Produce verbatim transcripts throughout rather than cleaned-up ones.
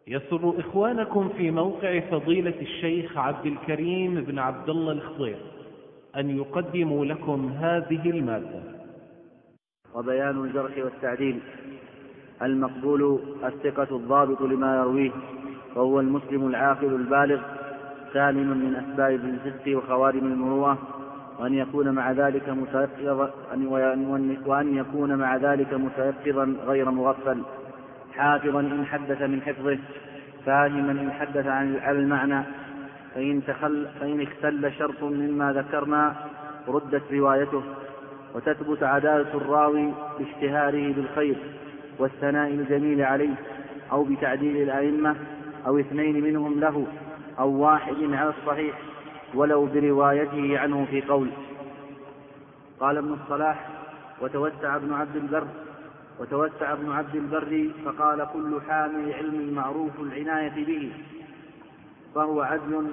يسر إخوانكم في موقع فضيلة الشيخ عبد الكريم بن عبد الله الخضير أن يقدموا لكم هذه المادة. وبيان الجرح والتعديل. المقبول الثقة الضابط لما يرويه، وهو المسلم العاقل البالغ سالم من أسباب الفسق وخوارم المروءة، وأن يكون مع ذلك متيقظا وأن يكون مع ذلك متيقظا غير مغفل، حافظا إن حدث من حفظه، فاهما إن حدث عن المعنى، فإن, تخل فإن اختل شرط مما ذكرنا ردت روايته، وتثبت عدالة الراوي باشتهاره بالخير والثناء الجميل عليه، أو بتعديل الأئمة، أو اثنين منهم له، أو واحد على الصحيح ولو بروايته عنه في قول. قال ابن الصلاح: وتوسع ابن عبد البر وتوسع ابن عبد البر فقال: كل حامل علم معروف العناية به فهو عدل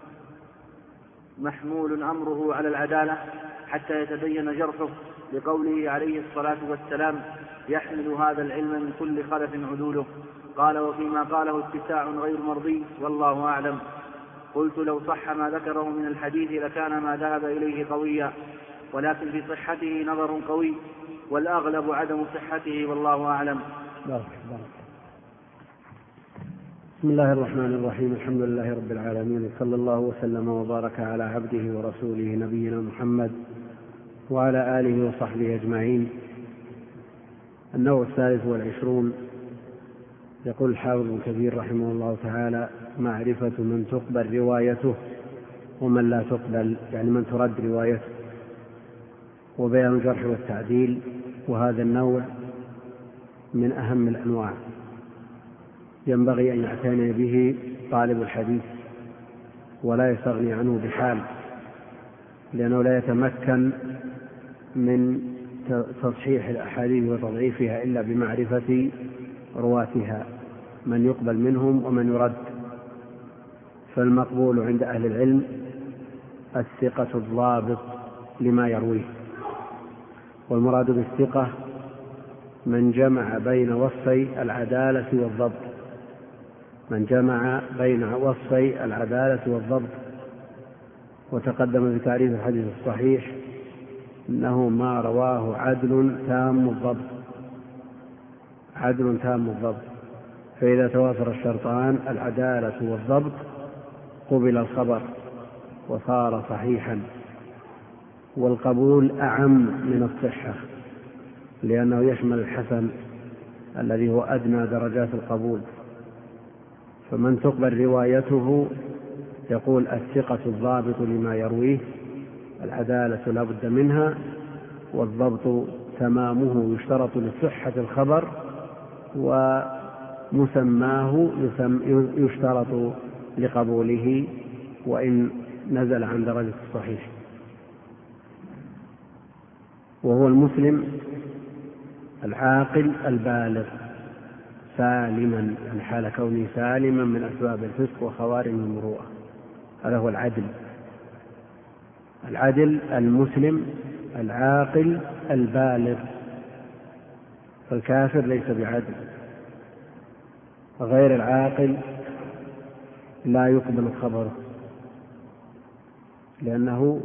محمول أمره على العدالة حتى يتبين جرحه، لقوله عليه الصلاة والسلام: يحمل هذا العلم من كل خلف عدوله. قال: وفيما قاله اتساع غير مرضي والله أعلم. قلت: لو صح ما ذكره من الحديث لكان ما ذهب إليه قويا، ولكن في صحته نظر قوي، والأغلب عدم صحته والله أعلم. بارك بارك. بسم الله الرحمن الرحيم. الحمد لله رب العالمين، صلى الله وسلم وبارك على عبده ورسوله نبينا محمد وعلى آله وصحبه أجمعين. النوع الثالث والعشرون. يقول الحافظ ابن كثير رحمه الله تعالى: معرفة من تقبل روايته ومن لا تقبل، يعني من ترد روايته، وبيان الجرح والتعديل. وهذا النوع من أهم الأنواع، ينبغي أن يعتني به طالب الحديث ولا يستغني عنه بحال، لأنه لا يتمكن من تصحيح الأحاديث وتضعيفها إلا بمعرفة رواتها، من يقبل منهم ومن يرد. فالمقبول عند أهل العلم الثقة الضابط لما يرويه، والمراد بالثقة من جمع بين وصفي العدالة والضبط من جمع بين وصفي العدالة والضبط وتقدم في تعريف الحديث الصحيح إنه ما رواه عدل تام الضبط عدل تام الضبط فإذا توافر الشرطان العدالة والضبط قبل الخبر وصار صحيحا. والقبول أعم من الصحة، لأنه يشمل الحسن الذي هو أدنى درجات القبول. فمن تقبل روايته يقول الثقة الضابط لما يرويه، العدالة لا بد منها، والضبط تمامه يشترط لصحة الخبر، ومسماه يشترط لقبوله وإن نزل عن درجة الصحيح. وهو المسلم العاقل البالغ سالما، يعني حال كونه سالما من أسباب الفسق وخوارم المروءة. هذا هو العدل. العدل المسلم العاقل البالغ. فالكافر ليس بعدل، غير العاقل لا يقبل خبره، لأنه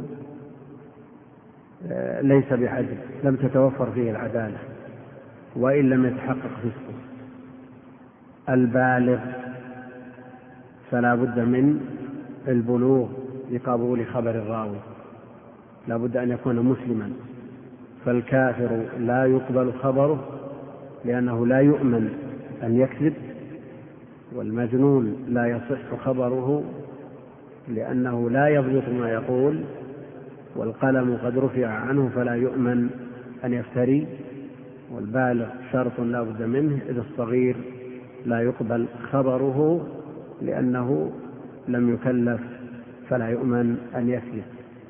ليس بعدل، لم تتوفر فيه العدالة وإن لم يتحقق فسقه. البالغ فلا بد من البلوغ لقبول خبر الراوي، لا بد أن يكون مسلما. فالكافر لا يقبل خبره لأنه لا يؤمن أن يكذب، والمجنون لا يصح خبره لأنه لا يضبط ما يقول، والقلم قد رفع عنه فلا يؤمن أن يفتري. والبالغ شرط لا بد منه، إذ الصغير لا يقبل خبره لأنه لم يكلف فلا يؤمن أن يكذب.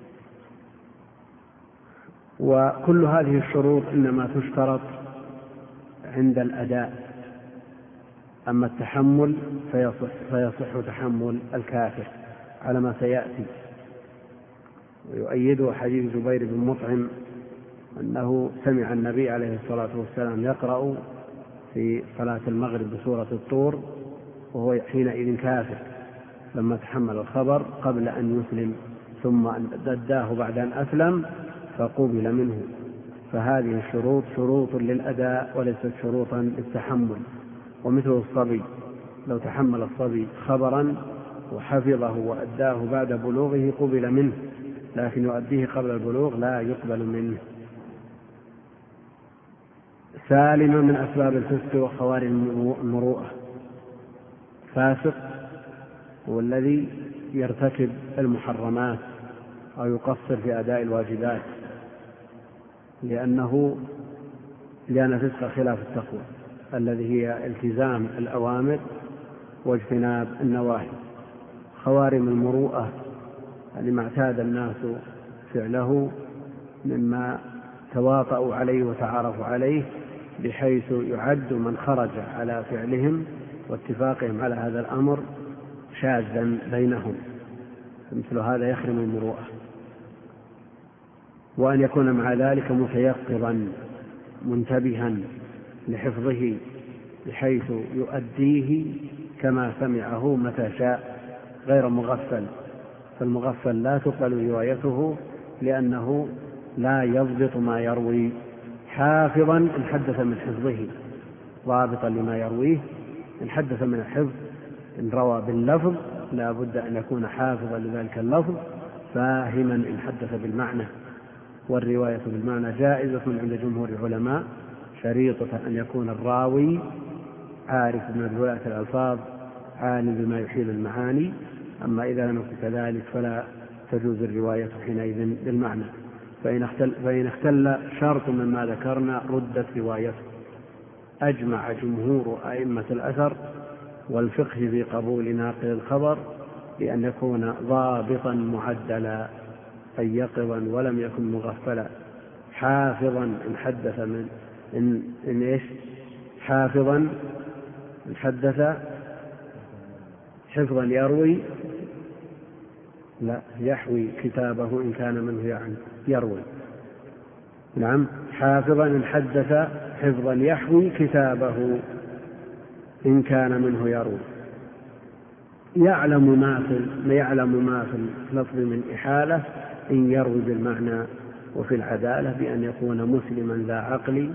وكل هذه الشروط إنما تشترط عند الأداء، أما التحمل فيصح, فيصح تحمل الكافر على ما سيأتي. ويؤيده حديث جبير بن مطعم أنه سمع النبي عليه الصلاة والسلام يقرأ في صلاة المغرب بسورة الطور: وهو حينئذ كافر لما تحمل الخبر قبل أن يسلم، ثم أداه بعد أن أسلم فقبل منه. فهذه الشروط شروط للأداء وليست شروطا للتحمل. ومثل الصبي، لو تحمل الصبي خبرا وحفظه وأداه بعد بلوغه قبل منه، لكن يؤديه قبل البلوغ لا يقبل منه. سالما من أسباب الفسق وخوارم المروءة. فاسق هو الذي يرتكب المحرمات أو يقصر في أداء الواجبات، لأنه لأن الفسق خلاف التقوى الذي هي التزام الأوامر واجتناب النواهي. خوارم المروءة لما اعتاد الناس فعله مما تواطؤوا عليه وتعارفوا عليه، بحيث يعد من خرج على فعلهم واتفاقهم على هذا الأمر شاذا بينهم، مثل هذا يخرم المروءة. وأن يكون مع ذلك متيقظا منتبها لحفظه بحيث يؤديه كما سمعه متى شاء غير مغفل. فالمغفل لا تقبل روايته لأنه لا يضبط ما يروي. حافظا إن حدث من حفظه، ضابطا لما يرويه. إن حدث من الحفظ إن روى باللفظ لا بد أن يكون حافظا لذلك اللفظ، فاهما إن حدث بالمعنى. والرواية بالمعنى جائزة عند جمهور العلماء، شريطة أن يكون الراوي عارف من رواية الألفاظ عالم بما يحيل المعاني. أما إذا لم يكن كذلك فلا تجوز الرواية حينئذ بالمعنى. فإن اختل, فإن اختل شرط مما ذكرنا ردت روايته. أجمع جمهور أئمة الأثر والفقه في قبول ناقل الخبر بأن يكون ضابطا معدلا، أي يقظا ولم يكن مغفلا، حافظا إن حدث من إن, إن إيش حافظا إن حدث حفظا يروي لا يحوي كتابه إن كان منه يعني يروي. نعم، حافظا إن حدث حفظا يحوي كتابه إن كان منه يروي. يعلم ما في يعلم ما في اللفظ من إحالة إن يروي بالمعنى. وفي العدالة بأن يكون مسلما ذا عقل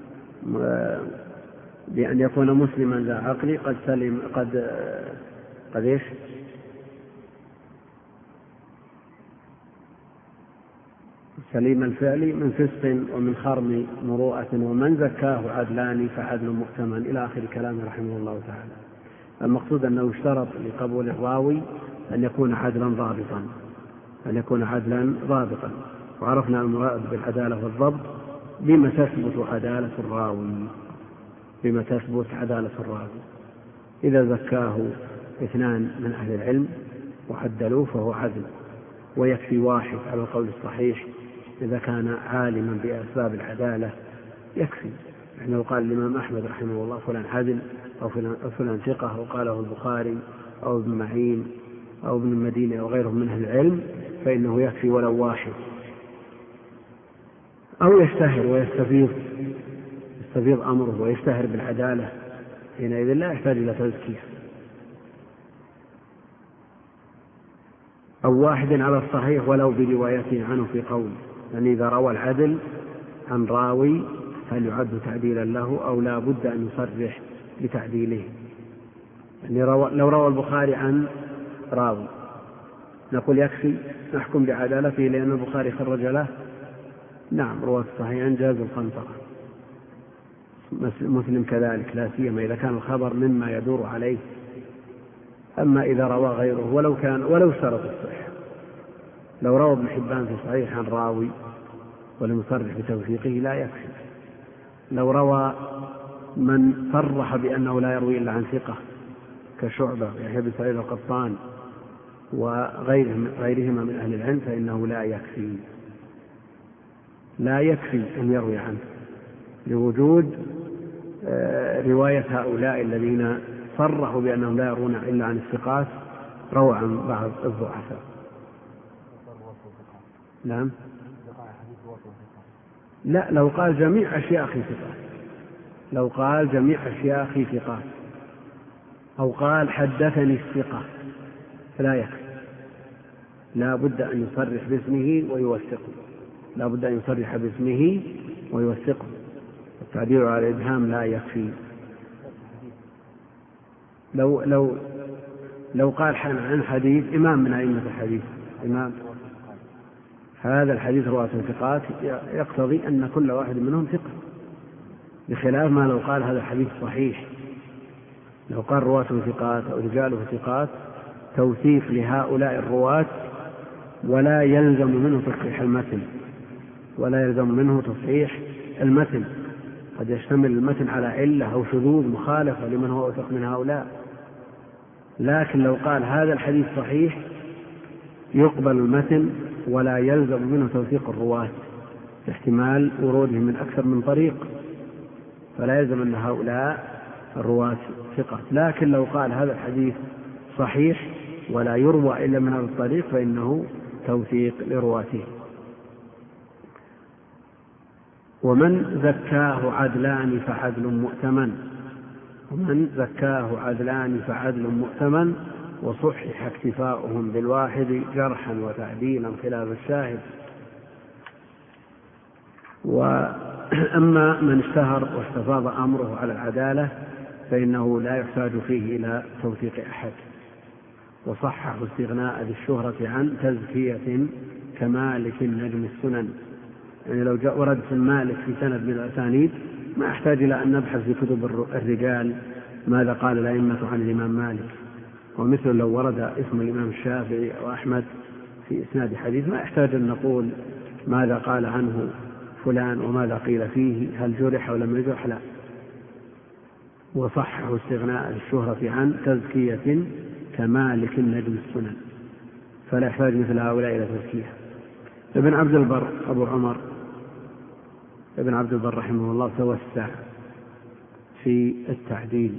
بأن يكون مسلما ذا عقل قد سلم قد قد إيش سليم الفعل من فسق ومن خرم مروءة ومن زكاه عدلان فعدل مؤتمن إلى آخر كلامه رحمه الله تعالى. المقصود أنه اشترط لقبول الراوي أن يكون عدلا ضابطا أن يكون عدلا ضابطا وعرفنا المراد بالعدالة والضبط بما تثبت عدالة الراوي بما تثبت عدالة الراوي. إذا زكاه اثنان من أهل العلم وعدلوه فهو عدل، ويكفي واحد على القول الصحيح إذا كان عالما بأسباب العدالة يكفي. يعني لو قال الإمام أحمد رحمه الله فلان عدل أو فلان ثقة أو قاله البخاري أو ابن معين أو ابن المدينة أو غيرهم من أهل العلم فإنه يكفي ولو واحد. أو يشتهر ويستفيض يستفيض أمره ويشتهر بالعدالة، حينئذ لا يحتاج إلى تزكية. أو واحد على الصحيح ولو بروايته عنه في قول، يعني إذا روى العدل عن راوي هل يعد تعديلا له أو لا بد أن يصرح بتعديله. يعني روى لو روى البخاري عن راوي نقول يكفي نحكم بعدالته لأن البخاري خرج له. نعم، روى الصحيح عن جاز القنطرة، مسلم كذلك، لا سيما إذا كان الخبر مما يدور عليه. أما إذا روى غيره ولو كان ولو اشترط الصحة، لو روى ابن حبان في صحيح عن راوي ولم يصرح بتوثيقه لا يكفي. لو روى من صرح بأنه لا يروي إلا عن ثقة كشعبة ويحيى بن سعيد القطان وغيرهما من أهل العلم فإنه لا يكفي لا يكفي أن يروي عنه لوجود رواية هؤلاء الذين صرحوا بأنهم لا يرون إلا عن الثقات روى عن بعض الضعفاء. نعم، لا، لو قال جميع أشياخ ثقات لو قال جميع أشياخ ثقات أو قال حدثني الثقة فلا يكفي، لا بد أن يصرح باسمه ويوثقه، لا بد أن يصرح باسمه ويوثقه. التعبير على الإبهام لا يكفي. لو لو لو قال عن حديث إمام من أئمة الحديث، إمام هذا الحديث رواة ثقات، يقتضي أن كل واحد منهم ثقة، بخلاف ما لو قال هذا الحديث صحيح. لو قال رواة ثقات أو رجاله ثقات توثيق لهؤلاء الرواة، ولا يلزم منه تصحيح المتن، ولا يلزم منه تصحيح المتن، قد يشتمل المتن على علة أو شذوذ مخالفة لمن هو أوثق من هؤلاء. لكن لو قال هذا الحديث صحيح يقبل المتن ولا يلزم منه توثيق الرواة احتمال ورودهم من أكثر من طريق، فلا يلزم أن هؤلاء الرواة ثقة. لكن لو قال هذا الحديث صحيح ولا يروى إلا من هذا الطريق فإنه توثيق لرواته. ومن زكاه عدلان فعدل مؤتمن، ومن زكاه عدلان فعدل مؤتمن، وصحح اكتفاؤهم بالواحد جرحا وتعديلا خلاف الشاهد. وأما من اشتهر واستفاض أمره على العدالة فإنه لا يحتاج فيه إلى توثيق أحد. وصحح استغناء بالشهرة عن تزكية كمالك نجم السنن، يعني لو جاء ورد في مالك في سند من الأسانيد ما أحتاج إلى أن نبحث في كتب الرجال ماذا قال الأئمة عن الإمام مالك. ومثل لو ورد اسم الإمام الشافعي أو أحمد في إسناد حديث ما يحتاج أن نقول ماذا قال عنه فلان وماذا قيل فيه، هل جرح أو لم يجرح، لا. وصحح استغناء الشهرة عن تزكية كمالك نجم السنن، فلا يحتاج مثل هؤلاء إلى تزكية. ابن عبد البر أبو عمر ابن عبد البر رحمه الله توسع في التعديل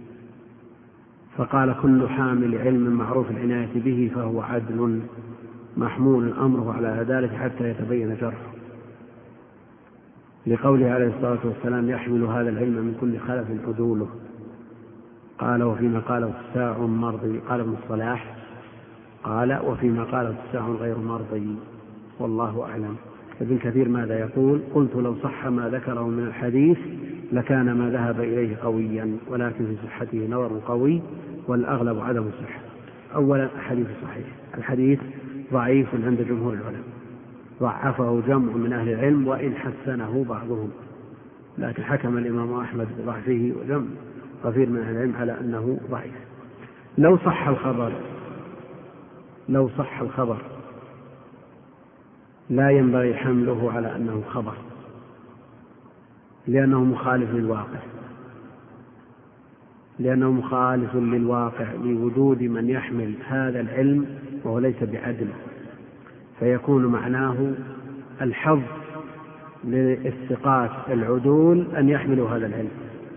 فقال كل حامل علم معروف العناية به فهو عدل محمول أمره على عدالة حتى يتبين جرحه، لقوله عليه الصلاة والسلام يحمل هذا العلم من كل خلف عدوله. قال وفيما قاله الساع مرضي، قال ابن الصلاح قال وفيما قاله الساع غير مرضي، والله أعلم. ابن كثير ماذا يقول؟ قلت لو صح ما ذكره من الحديث لكان ما ذهب إليه قويا، ولكن في صحته نظر قوي والأغلب عدم الصحة. أولا الحديث صحيح، الحديث ضعيف عند جمهور العلماء، ضعفه جمع من أهل العلم وإن حسنه بعضهم، لكن حكم الإمام أحمد بضعفه وجمع كثير من أهل العلم على أنه ضعيف. لو صح الخبر لو صح الخبر لا ينبغي حمله على أنه خبر، لأنه مخالف للواقع لأنه مخالف للواقع لوجود من يحمل هذا العلم وهو ليس بعدل، فيكون معناه الحظ للثقات العدول أن يحملوا هذا العلم،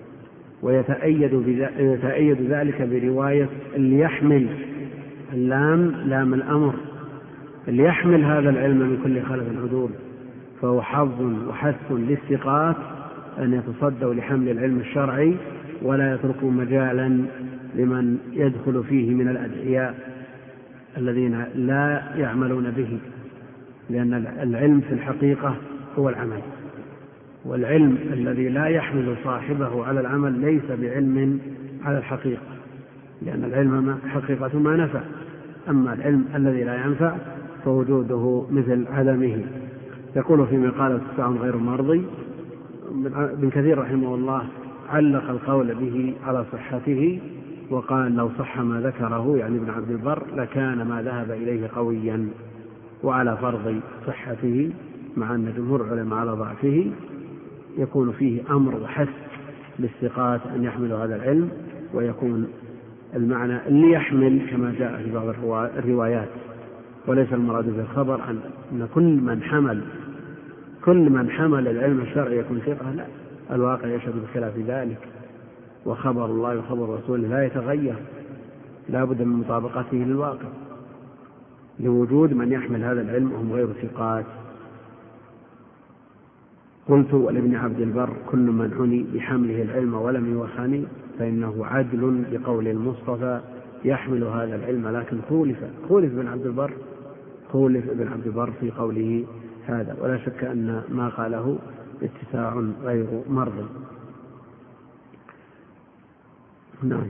ويتأيد ذلك برواية اللي يحمل اللام لام الأمر، اللي يحمل هذا العلم من كل خلف العدول، فهو حظ وحث للثقات أن يتصدوا لحمل العلم الشرعي ولا يتركوا مجالا لمن يدخل فيه من الأدعياء الذين لا يعملون به، لأن العلم في الحقيقة هو العمل، والعلم الذي لا يحمل صاحبه على العمل ليس بعلم على الحقيقة، لأن العلم حقيقة ما نفع، أما العلم الذي لا ينفع فوجوده مثل عدمه. يقول فيما قال الساع غير مرضي، ابن كثير رحمه الله علق القول به على صحته وقال لو صح ما ذكره يعني ابن عبد البر لكان ما ذهب إليه قويا وعلى فرض صحته، مع أن جمهور العلماء على ضعفه، يكون فيه أمر وحث للثقات أن يحملوا هذا العلم، ويكون المعنى اللي يحمل كما جاء في بعض الروايات، وليس المراد بالخبر أن كل من حمل كل من حمل العلم الشرعي يكون ثقة، لا، الواقع يشهد بخلاف ذلك، وخبر الله وخبر رسوله لا يتغير، لا بد من مطابقته للواقع لوجود من يحمل هذا العلم وهم غير ثقات. قلت ولابن عبد البر كل من عني بحمله العلم ولم يوخني فإنه عدل بقول المصطفى يحمل هذا العلم، لكن خولف خولف ابن عبد البر خولف ابن عبد البر في قوله هذا، ولا شك أن ما قاله اتساع غير مرض. نعم.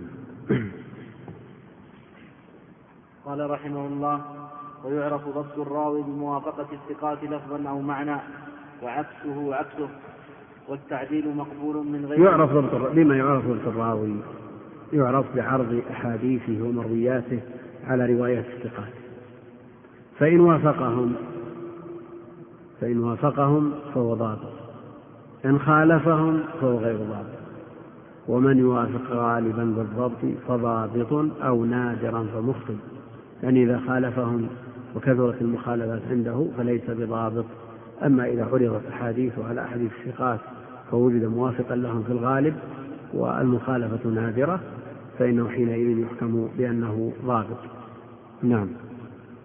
قال رحمه الله: ويعرف ضبط الراوي بموافقة الثقات لفظا أو معنى، وعكسه عكسه، والتعديل مقبول من غير. يعرف ضبط بما يعرف ضبط الراوي، يعرف بعرض أحاديثه ومروياته على رواية الثقات، فإن وافقهم فإن وافقهم فهو ضابط، إن خالفهم فهو غير ضابط. ومن يوافق غالبا بالضبط فضابط، أو نادرا فمخطئ، يعني إذا خالفهم وكثرت المخالفات عنده فليس بضابط. أما إذا عرضت أحاديثه على أحاديث الثقات فوجد موافقا لهم في الغالب والمخالفة نادرة، فإنه حينئذ يحكم بأنه ضابط. نعم.